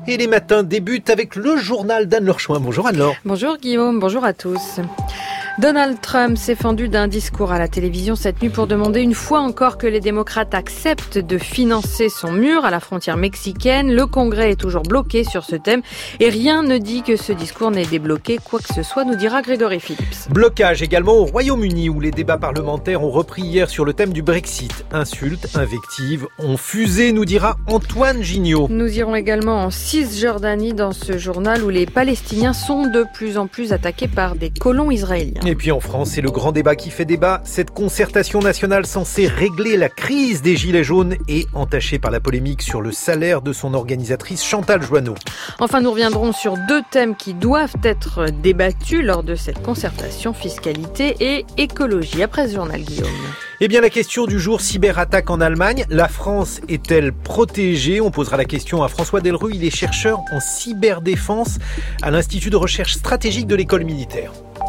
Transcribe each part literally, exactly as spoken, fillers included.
Et les matins débutent avec le journal d'Anne-Laure Chouin. Bonjour Anne-Laure. Bonjour Guillaume, bonjour à tous. Donald Trump s'est fendu d'un discours à la télévision cette nuit pour demander une fois encore que les démocrates acceptent de financer son mur à la frontière mexicaine. Le Congrès est toujours bloqué sur ce thème et rien ne dit que ce discours n'ait débloqué quoi que ce soit, nous dira Grégory Phillips. Blocage également au Royaume-Uni où les débats parlementaires ont repris hier sur le thème du Brexit. Insultes, invectives ont fusé, nous dira Antoine Gignot. Nous irons également en Cisjordanie dans ce journal où les Palestiniens sont de plus en plus attaqués par des colons israéliens. Et puis en France, c'est le grand débat qui fait débat. Cette concertation nationale censée régler la crise des Gilets jaunes est entachée par la polémique sur le salaire de son organisatrice Chantal Joanneau. Enfin, nous reviendrons sur deux thèmes qui doivent être débattus lors de cette concertation, fiscalité et écologie. Après ce journal, Guillaume. Eh bien, la question du jour, cyberattaque en Allemagne. La France est-elle protégée ? On posera la question à François Delruy. Il est chercheur en cyberdéfense à l'Institut de recherche stratégique de l'école militaire.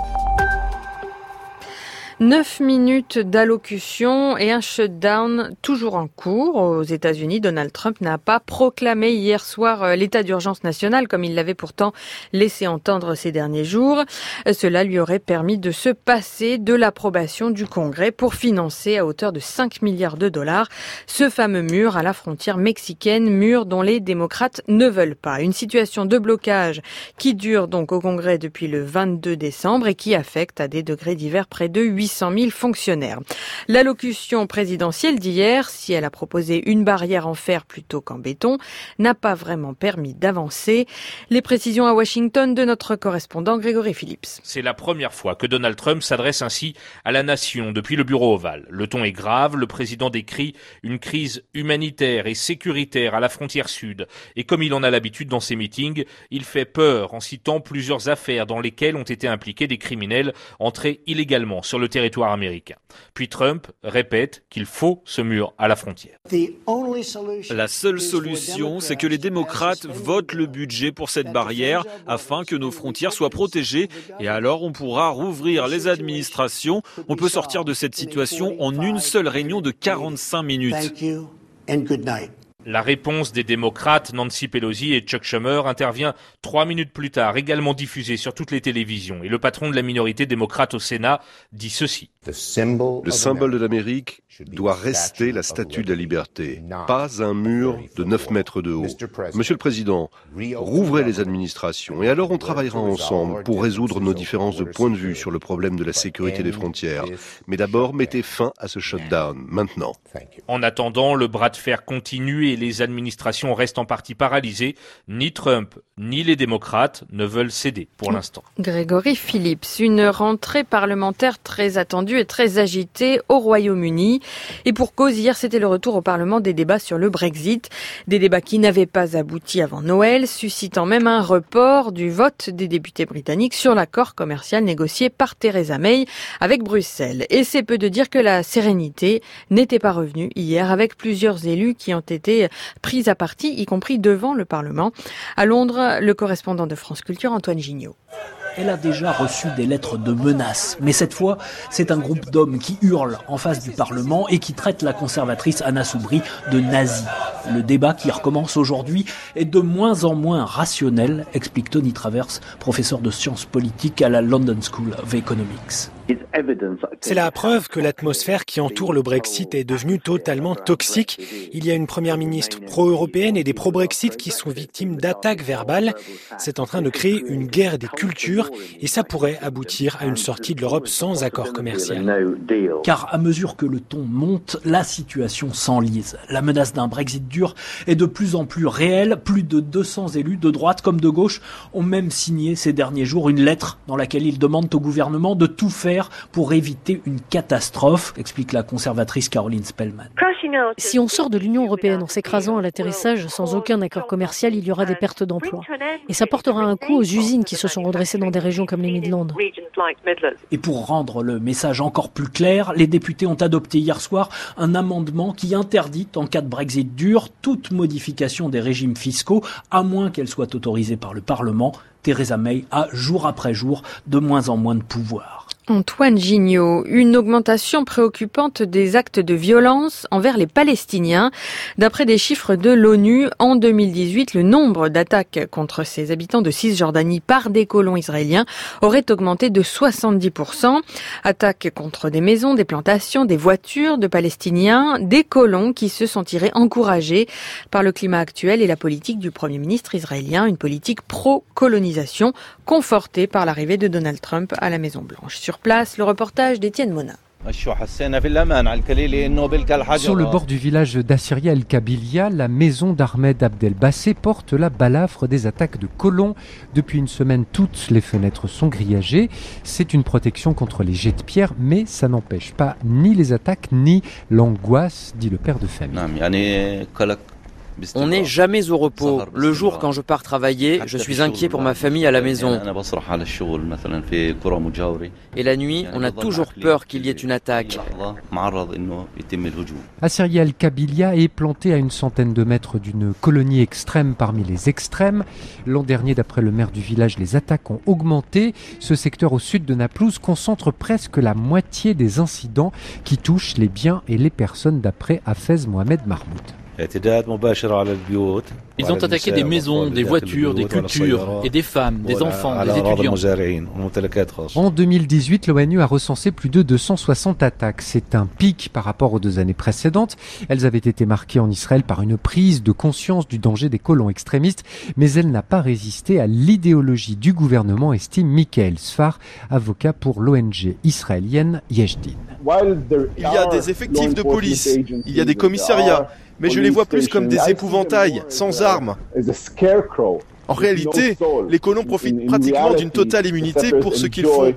Neuf minutes d'allocution et un shutdown toujours en cours. Aux États-Unis, Donald Trump n'a pas proclamé hier soir l'état d'urgence nationale comme il l'avait pourtant laissé entendre ces derniers jours. Cela lui aurait permis de se passer de l'approbation du Congrès pour financer à hauteur de cinq milliards de dollars ce fameux mur à la frontière mexicaine, mur dont les démocrates ne veulent pas. Une situation de blocage qui dure donc au Congrès depuis le vingt-deux décembre et qui affecte à des degrés divers près de huit cent mille fonctionnaires. L'allocution présidentielle d'hier, si elle a proposé une barrière en fer plutôt qu'en béton, n'a pas vraiment permis d'avancer. Les précisions à Washington de notre correspondant Grégory Phillips. C'est la première fois que Donald Trump s'adresse ainsi à la nation depuis le bureau ovale. Le ton est grave, le président décrit une crise humanitaire et sécuritaire à la frontière sud. Et comme il en a l'habitude dans ses meetings, il fait peur en citant plusieurs affaires dans lesquelles ont été impliqués des criminels entrés illégalement sur le territoire américain. Puis Trump répète qu'il faut ce mur à la frontière. La seule solution, c'est que les démocrates votent le budget pour cette barrière afin que nos frontières soient protégées et alors on pourra rouvrir les administrations. On peut sortir de cette situation en une seule réunion de quarante-cinq minutes. La réponse des démocrates, Nancy Pelosi et Chuck Schumer, intervient trois minutes plus tard, également diffusée sur toutes les télévisions. Et le patron de la minorité démocrate au Sénat dit ceci. Le symbole de l'Amérique doit rester la statue de la liberté, pas un mur de neuf mètres de haut. Monsieur le Président, rouvrez les administrations et alors on travaillera ensemble pour résoudre nos différences de point de vue sur le problème de la sécurité des frontières. Mais d'abord, mettez fin à ce shutdown, maintenant. En attendant, le bras de fer continue et les administrations restent en partie paralysées. Ni Trump, ni les démocrates ne veulent céder pour l'instant. Grégory Phillips, une rentrée parlementaire très attendue et très agitée au Royaume-Uni. Et pour cause, hier, c'était le retour au Parlement des débats sur le Brexit. Des débats qui n'avaient pas abouti avant Noël, suscitant même un report du vote des députés britanniques sur l'accord commercial négocié par Theresa May avec Bruxelles. Et c'est peu de dire que la sérénité n'était pas revenue hier avec plusieurs élus qui ont été pris à partie, y compris devant le Parlement. À Londres, le correspondant de France Culture, Antoine Gignot. Elle a déjà reçu des lettres de menaces. Mais cette fois, c'est un groupe d'hommes qui hurlent en face du Parlement et qui traite la conservatrice Anna Soubry de nazie. Le débat qui recommence aujourd'hui est de moins en moins rationnel, explique Tony Travers, professeur de sciences politiques à la London School of Economics. C'est la preuve que l'atmosphère qui entoure le Brexit est devenue totalement toxique. Il y a une première ministre pro-européenne et des pro-Brexit qui sont victimes d'attaques verbales. C'est en train de créer une guerre des cultures et ça pourrait aboutir à une sortie de l'Europe sans accord commercial. Car à mesure que le ton monte, la situation s'enlise. La menace d'un Brexit dur est de plus en plus réelle. Plus de deux cents élus de droite comme de gauche ont même signé ces derniers jours une lettre dans laquelle ils demandent au gouvernement de tout faire pour éviter une catastrophe, explique la conservatrice Caroline Spellman. Si on sort de l'Union européenne en s'écrasant à l'atterrissage sans aucun accord commercial, il y aura des pertes d'emplois. Et ça portera un coup aux usines qui se sont redressées dans des régions comme les Midlands. Et pour rendre le message encore plus clair, les députés ont adopté hier soir un amendement qui interdit, en cas de Brexit dur, toute modification des régimes fiscaux, à moins qu'elle soit autorisée par le Parlement. Theresa May a, jour après jour, de moins en moins de pouvoir. Antoine Gignot, une augmentation préoccupante des actes de violence envers les Palestiniens. D'après des chiffres de l'ONU, en deux mille dix-huit, le nombre d'attaques contre ces habitants de Cisjordanie par des colons israéliens aurait augmenté de soixante-dix pour cent. Attaques contre des maisons, des plantations, des voitures de Palestiniens, des colons qui se sentiraient encouragés par le climat actuel et la politique du Premier ministre israélien, une politique pro-colonisation confortée par l'arrivée de Donald Trump à la Maison-Blanche. Sur place, le reportage d'Étienne Monin. Sur le bord du village d'Assyria El-Kabylia, la maison d'Ahmed Abdel-Bassé porte la balafre des attaques de colons. Depuis une semaine, toutes les fenêtres sont grillagées. C'est une protection contre les jets de pierre, mais ça n'empêche pas ni les attaques, ni l'angoisse, dit le père de famille. On n'est jamais au repos. Le jour, quand je pars travailler, je suis inquiet pour ma famille à la maison. Et la nuit, on a toujours peur qu'il y ait une attaque. Assyria El-Kabylia est planté à une centaine de mètres d'une colonie extrême parmi les extrêmes. L'an dernier, d'après le maire du village, les attaques ont augmenté. Ce secteur au sud de Naplouse concentre presque la moitié des incidents qui touchent les biens et les personnes, d'après Hafez Mohamed Mahmoud. Ils ont attaqué des maisons, des voitures, des cultures, et des femmes, des enfants, des étudiants. En deux mille dix-huit, l'ONU a recensé plus de deux cent soixante attaques. C'est un pic par rapport aux deux années précédentes. Elles avaient été marquées en Israël par une prise de conscience du danger des colons extrémistes, mais elle n'a pas résisté à l'idéologie du gouvernement, estime Michael Sfar, avocat pour l'O N G israélienne Yesh Din. Il y a des effectifs de police, il y a des commissariats, mais je les vois plus comme des épouvantails, sans armes. En réalité, les colons profitent pratiquement d'une totale immunité pour ce qu'ils font.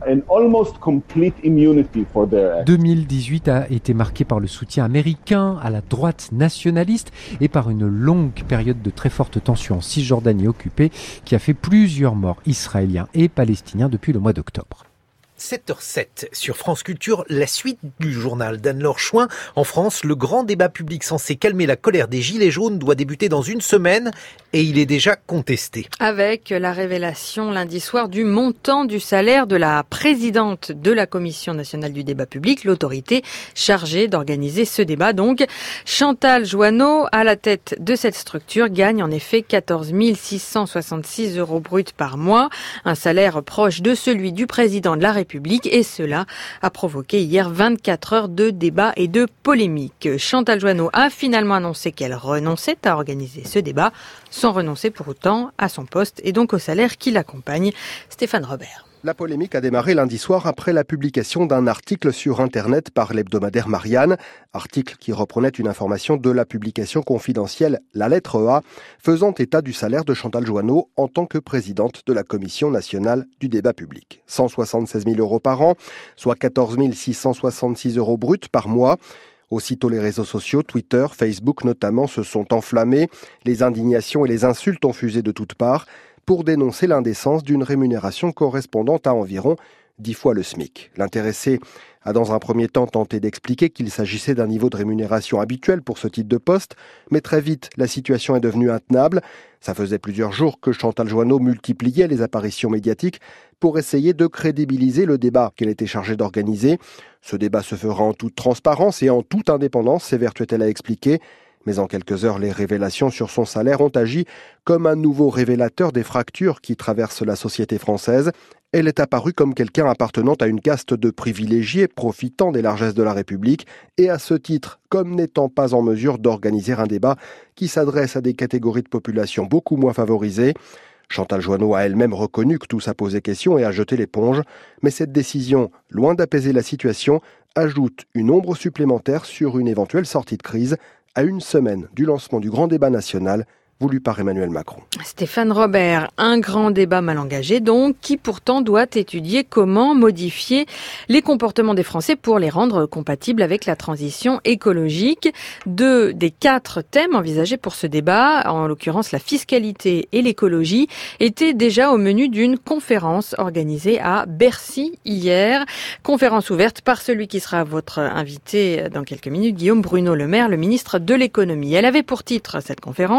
deux mille dix-huit a été marqué par le soutien américain à la droite nationaliste et par une longue période de très forte tension en Cisjordanie occupée qui a fait plusieurs morts israéliens et palestiniens depuis le mois d'octobre. sept heures sept sur France Culture, la suite du journal d'Anne-Laure Chouin. En France, le grand débat public censé calmer la colère des Gilets jaunes doit débuter dans une semaine et il est déjà contesté. Avec la révélation lundi soir du montant du salaire de la présidente de la Commission nationale du débat public, l'autorité chargée d'organiser ce débat. Donc, Chantal Joanneau, à la tête de cette structure, gagne en effet quatorze mille six cent soixante-six euros bruts par mois, un salaire proche de celui du président de la République. Et cela a provoqué hier vingt-quatre heures de débat et de polémique. Chantal Joanneau a finalement annoncé qu'elle renonçait à organiser ce débat, sans renoncer pour autant à son poste et donc au salaire qui l'accompagne. Stéphane Robert. La polémique a démarré lundi soir après la publication d'un article sur Internet par l'hebdomadaire Marianne, article qui reprenait une information de la publication confidentielle La Lettre A, faisant état du salaire de Chantal Joanneau en tant que présidente de la Commission nationale du débat public. cent soixante-seize mille euros par an, soit quatorze mille six cent soixante-six euros bruts par mois. Aussitôt les réseaux sociaux, Twitter, Facebook notamment, se sont enflammés. Les indignations et les insultes ont fusé de toutes parts pour dénoncer l'indécence d'une rémunération correspondant à environ dix fois le SMIC. L'intéressé a dans un premier temps tenté d'expliquer qu'il s'agissait d'un niveau de rémunération habituel pour ce type de poste, mais très vite, la situation est devenue intenable. Ça faisait plusieurs jours que Chantal Joanneau multipliait les apparitions médiatiques pour essayer de crédibiliser le débat qu'elle était chargée d'organiser. Ce débat se fera en toute transparence et en toute indépendance, s'évertuait-elle à expliquer. Mais en quelques heures, les révélations sur son salaire ont agi comme un nouveau révélateur des fractures qui traversent la société française. Elle est apparue comme quelqu'un appartenant à une caste de privilégiés profitant des largesses de la République et à ce titre, comme n'étant pas en mesure d'organiser un débat qui s'adresse à des catégories de population beaucoup moins favorisées. Chantal Joanneau a elle-même reconnu que tout ça posait question et a jeté l'éponge. Mais cette décision, loin d'apaiser la situation, ajoute une ombre supplémentaire sur une éventuelle sortie de crise à une semaine du lancement du grand débat national voulu par Emmanuel Macron. Stéphane Robert, un grand débat mal engagé donc, qui pourtant doit étudier comment modifier les comportements des Français pour les rendre compatibles avec la transition écologique. Deux des quatre thèmes envisagés pour ce débat, en l'occurrence la fiscalité et l'écologie, étaient déjà au menu d'une conférence organisée à Bercy hier. Conférence ouverte par celui qui sera votre invité dans quelques minutes, Guillaume Bruno Le Maire, le ministre de l'économie. Elle avait pour titre, cette conférence,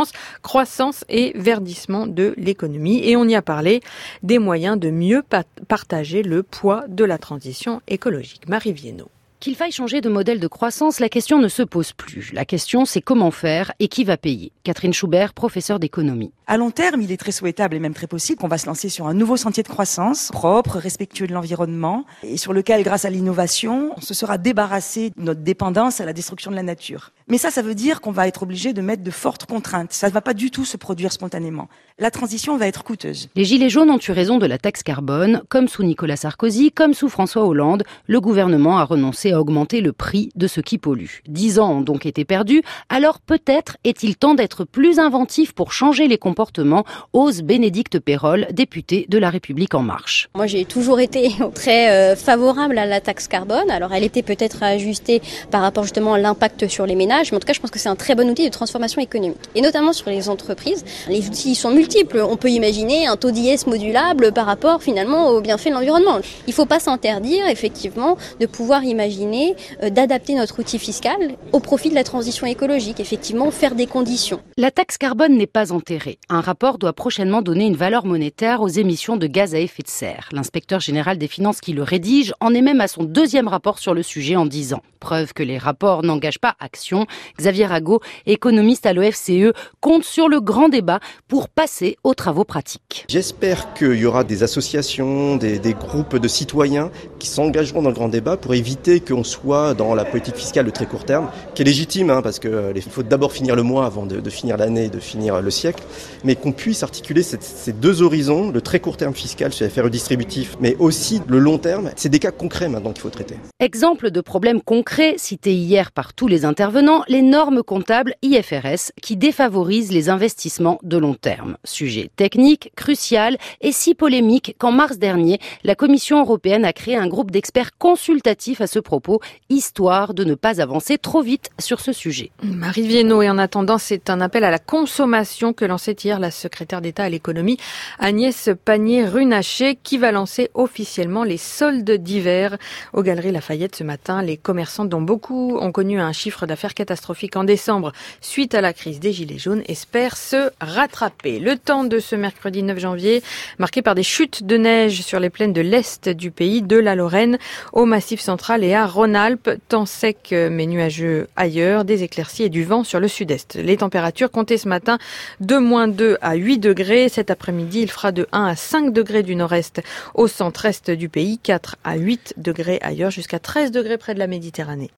croissance et verdissement de l'économie. Et on y a parlé des moyens de mieux partager le poids de la transition écologique. Marie Viennot. Qu'il faille changer de modèle de croissance, la question ne se pose plus. La question, c'est comment faire et qui va payer. Catherine Schubert, professeure d'économie. À long terme, il est très souhaitable et même très possible qu'on va se lancer sur un nouveau sentier de croissance, propre, respectueux de l'environnement, et sur lequel, grâce à l'innovation, on se sera débarrassé de notre dépendance à la destruction de la nature. Mais ça, ça veut dire qu'on va être obligé de mettre de fortes contraintes. Ça ne va pas du tout se produire spontanément. La transition va être coûteuse. Les Gilets jaunes ont eu raison de la taxe carbone. Comme sous Nicolas Sarkozy, comme sous François Hollande, le gouvernement a renoncé à augmenter le prix de ce qui pollue. Dix ans ont donc été perdus. Alors peut-être est-il temps d'être plus inventif pour changer les comportements, ose Bénédicte Pérol, députée de La République En Marche. Moi, j'ai toujours été très euh, favorable à la taxe carbone. Alors, elle était peut-être ajustée par rapport justement à l'impact sur les ménages, mais en tout cas, je pense que c'est un très bon outil de transformation économique. Et notamment sur les entreprises, les outils sont multiples. On peut imaginer un taux d'I S modulable par rapport finalement aux bienfaits de l'environnement. Il ne faut pas s'interdire effectivement de pouvoir imaginer euh, d'adapter notre outil fiscal au profit de la transition écologique, effectivement faire des conditions. La taxe carbone n'est pas enterrée. Un rapport doit prochainement donner une valeur monétaire aux émissions de gaz à effet de serre. L'inspecteur général des finances qui le rédige en est même à son deuxième rapport sur le sujet en dix ans. Preuve que les rapports n'engagent pas action. Xavier Rago, économiste à l'O F C E, compte sur le grand débat pour passer aux travaux pratiques. J'espère qu'il y aura des associations, des, des groupes de citoyens qui s'engageront dans le grand débat pour éviter qu'on soit dans la politique fiscale de très court terme, qui est légitime, hein, parce qu'il faut d'abord finir le mois avant de, de finir l'année, de finir le siècle, mais qu'on puisse articuler cette, ces deux horizons, le très court terme fiscal sur les F R E distributifs, mais aussi le long terme. C'est des cas concrets maintenant qu'il faut traiter. Exemple de problème concret cité hier par tous les intervenants, les normes comptables I F R S qui défavorisent les investissements de long terme. Sujet technique, crucial et si polémique qu'en mars dernier, la Commission européenne a créé un groupe d'experts consultatifs à ce propos, histoire de ne pas avancer trop vite sur ce sujet. Marie Viennot, et en attendant, c'est un appel à la consommation que lançait hier la secrétaire d'État à l'économie, Agnès Pannier-Runacher, qui va lancer officiellement les soldes d'hiver aux Galeries Lafayette ce matin. Les commerçants, dont beaucoup ont connu un chiffre d'affaires catastrophique en décembre suite à la crise des Gilets jaunes, espèrent se rattraper. Le temps de ce mercredi neuf janvier, marqué par des chutes de neige sur les plaines de l'Est du pays, de la Lorraine au Massif central et à Rhône-Alpes. Temps sec mais nuageux ailleurs, des éclaircies et du vent sur le sud-est. Les températures comptaient ce matin de moins deux à huit degrés. Cet après-midi, il fera de un à cinq degrés du nord-est au centre-est du pays, quatre à huit degrés ailleurs, jusqu'à treize degrés près de la Méditerranée.